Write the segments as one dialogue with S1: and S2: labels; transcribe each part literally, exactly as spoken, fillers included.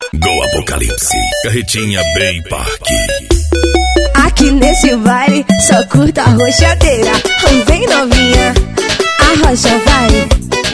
S1: Go Apocalipse, Carretinha Bem Parque.
S2: Aqui nesse baile só curta a roxadeira. Vem novinha, a rocha vai.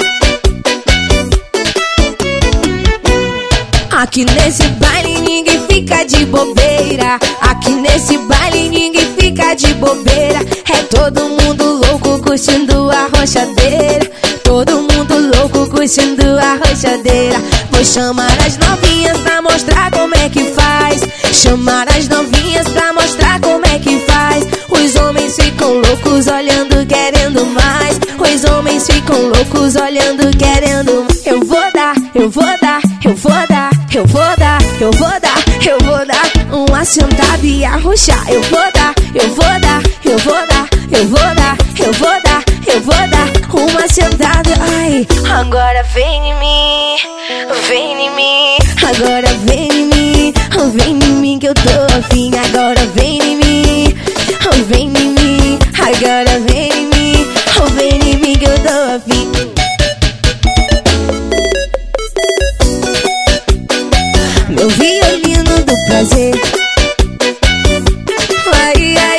S2: Aqui nesse baile ninguém fica de bobeira. Aqui nesse baile ninguém fica de bobeira. É todo mundo louco curtindo a roxadeira. Todo mundo louco curtindo a roxadeira. Vou chamar as novinhas pra mostrar como é que faz. Chamar as novinhas pra mostrar como é que faz. Os homens ficam loucos olhando, querendo mais. Os homens ficam loucos olhando, querendo mais. Eu vou dar, eu vou dar, eu vou dar, eu vou dar, eu vou dar, eu vou dar uma sentada e arrochar. Eu vou dar, eu vou dar, eu vou dar, eu vou dar, eu vou dar, eu vou dar uma sentada. Ai, agora vem em mim, vem em mim. Agora vem em mim, vem em mim que eu tô afim. Agora vem em mim, vem em mim. Agora vem em mim, vem em mim que eu tô afim. Meu violino do prazer. Ai, ai,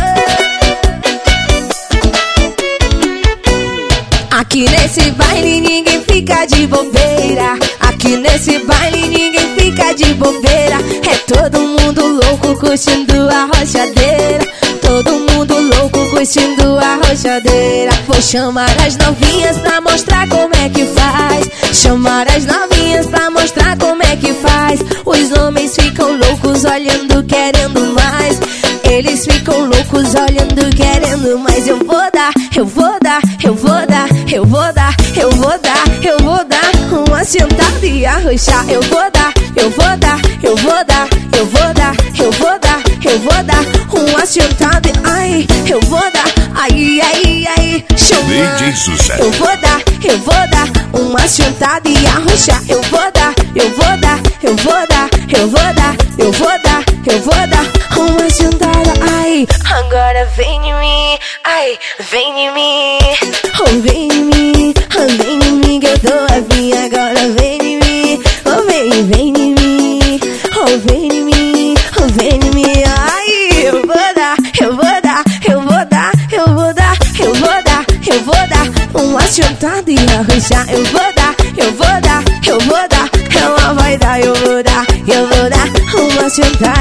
S2: oh. Aqui nesse baile ninguém fica de bobeira. Aqui nesse baile ninguém fica de bobeira. É todo mundo louco curtindo a roxadeira. Todo mundo louco curtindo a roxadeira. Vou chamar as novinhas pra mostrar como é que faz. Chamar as novinhas pra mostrar como é que faz. Os homens ficam loucos olhando, querendo mais. Eles ficam loucos olhando, querendo mais. Eu vou dar, eu vou dar, eu vou dar, eu vou dar, eu vou dar, eu vou dar uma sentada e arrochar. Eu vou dar, eu vou dar, eu vou dar, eu vou dar, eu vou dar, eu vou dar uma sentada. Ai, eu vou dar, ai, ai, ai, chama. Eu vou dar, eu vou dar uma sentada e arrochar. Eu vou dar, eu vou dar, eu vou dar, eu vou dar, eu vou dar, eu vou dar uma sentada. Ai, agora vem em mim, ai, vem em mim, oh, vem em mim, oh, vem em mim que eu tô afim. Agora vem em mim, oh, vem, vem em mim, oh, vem em mim, oh, vem em mim. Ai, eu vou dar, eu vou dar, eu vou dar, eu vou dar, eu vou dar, eu vou dar uma sentada e arrochar. Eu vou dar, eu vou dar, eu vou dar, ela vai dar, eu vou dar, eu vou dar uma sentada.